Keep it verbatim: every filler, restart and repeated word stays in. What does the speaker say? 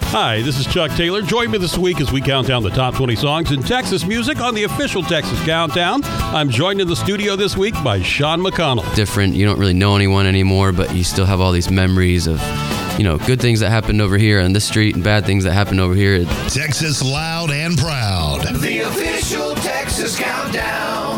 Hi, this is Chuck Taylor. Join me this week as we count down the top twenty songs in Texas music on the official Texas Countdown. I'm joined in the studio this week by Sean McConnell. Different. You don't really know anyone anymore, but you still have all these memories of, you know, good things that happened over here on this street and bad things that happened over here. Texas loud and proud. The official Texas Countdown.